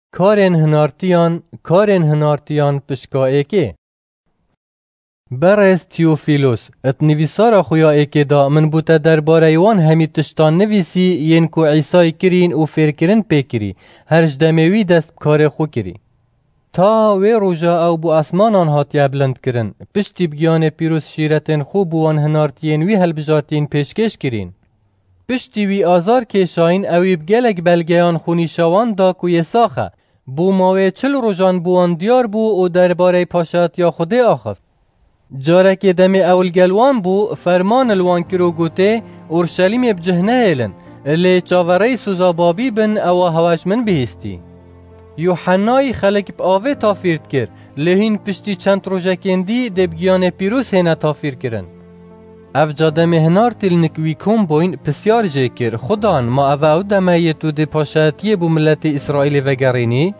کارن هنارتیان پشکا ایکی. برز تیوفیلوس ات نویسارا خویا ایکی دا من بوتا درباره وان همی تشتان نویسی ین کو عیسای کرین و فیرکرین پیکری هرج دمیوی دست کار خو کری. تا وی روژا او بو اسمانان هاتیا بلند کرن پشتی بگیان پیروس شیرتن خوب وان هنارتین وی هلبجارتین پیشکش کرین. پشتی وی آزار کشاین اوی بگلک بلگیان خونی شوان دا کوی ساخه بو ماوی 40 روژان بوان دیار بو و درباره پاشات یا خوده آخفت. جارک دم اول گلوان بو فرمان الوان کرو گوته اورشلیم بجهنه ایلن لی چاوری سوزا بابی بن او هواش من بهستی. یوحنای خلق بآوه تافیرد کر لهین پشتی چند روژکندی دبگیان پیروس هنه تافیر کرن. اف جاده مهنار تل نکوی کم بوین پسیار جه کر خودان ما او دمه تو ده پاشاتی بو ملت اسرائیل وگرینی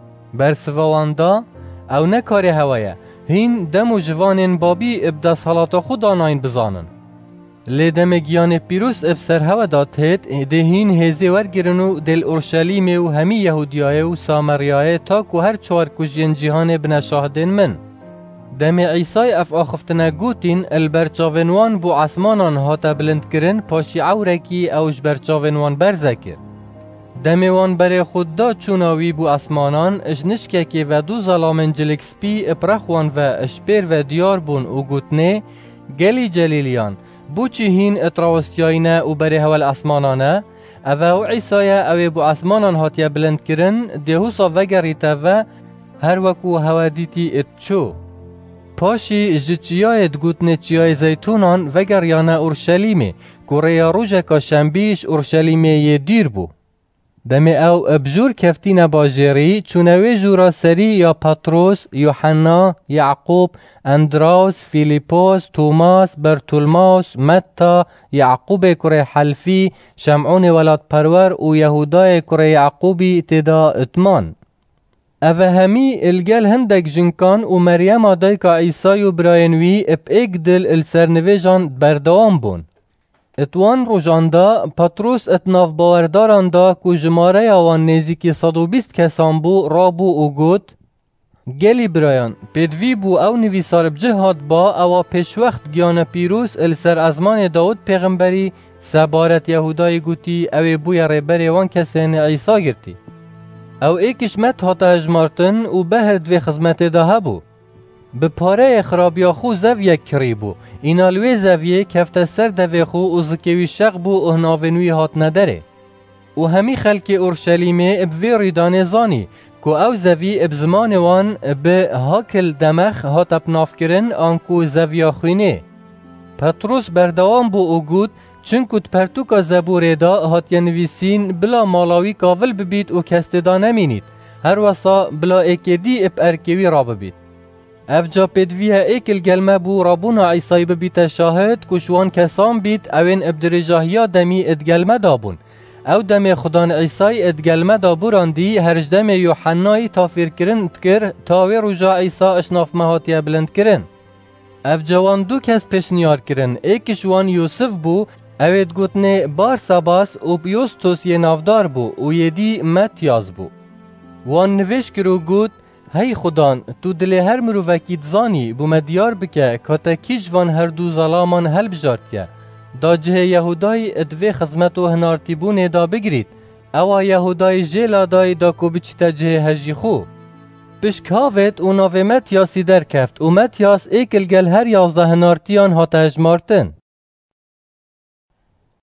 برسواندا او نکار هوایه هین دم و جوانین بابی ابدا صلاة خودان آین بزانن. لی دم گیان پیروس اب سر هوا داد هید ده هین هزی ورگرنو دل اورشلیم و همی یهودیای و سامریای تا که هر چوار کجین جهان بنشاهدین من. دم عیسای اف آخفتنا گوتین البرچاونوان بو عثمانان هاتا بلند کرن پاشی عورکی اوش برچاونوان برزکر. دمیوان بر خود دا چوناوی بو اسمانان اجنشکه که و دو ظلامن جلکسپی اپرخوان و اشپیر و دیار بون و گوتنه گلی جلیلیان بو چی هین اتراوستیاینه و بر هول اسمانانه او عیسایه او بو اسمانان هاتیا بلند کرن دهوسا وگریته و هر وکو هوا دیتی اتچو. پاشی جچیای دگوتنه چیای زیتونان وگریانه اورشلیمه کوریا روژکا شنبیش اورشلیمه یه دیر بو. دم او ابجور کفتین باجری چونوی جورا سری یا پاتروس، یوحنا، یعقوب، اندراوس، فیلیپوس، توماس، برتولماوس، متا، یعقوب کره حلفی، شمعون ولاد پرور و یهودای کره یعقوبی تدا اتمان. اوه همی الگل هندک جنکان و مریم آدای که عیسای و براینوی اب ایک دل السرنویجان بردوام بون. اتوان روژاندا پاتروس اتناف باورداراندا که جماره آوان نزیکی 120 کسان بو رابو و گوت گلی برایان پیدوی بو او نویسار بجه هاد با او پیش وقت گیان پیروس السر ازمان داود پیغمبری سبارت یهودای گوتی او بوی ریبری وان کسین عیسا گرتی. او ایکش مت هاتا اجمارتن و بهر دوی خزمت ده بو. به پاره خرابیا خو زویه کری بو. اینالوی زویه کفت سر دوی خو و زکیوی شق بو و هناونوی هات نداره. و همی خلک اورشلیمه ابوی ریدان زانی که او زوی اب زمان وان به هاکل دمخ هات اپناف کرن آنکو زویا خوینه. پتروس بردوام بو او گود چنکو پرتوکا زبور دا هات ینویسین بلا مالاوی کاول ببید و کستدا نمینید. هر وصا بلا ایکیدی اب ارکیوی را ببید. افجا پیدویه ایکل گلمه بو رابونا عیسای ببیت شاهد کشوان کسان بید اوین ابدرجاهیا دمی ادگلمه دابون. او دم خدان عیسای ادگلمه دابوراندی هرج دم یوحنای تافیر کرن تکر تاوی روژا عیسا اشناف مهاتیه بلند کرن. افجوان دو کس پیشنیار کرن ایکشوان یوسف بو اوید گوتنه بار ساباس و بیوستوس یه نافدار بو و یدی متیاز بو. وان نوش کرو گوت هی خدان تو دل هر مروفکیت زانی بو مدیار بکه کاتا کیش وان هر دو ظلامان هل بجارتیه دا جه یهودای ادوی خزمت و هنارتی بونه دا بگرید اوا یهودای جیلا دای دا کو بچیتا جه هجی خو پشکاوت و ناوه متیاسی در کفت و متیاس ایکل گل هر 11 هنارتیان هاتا هجمارتن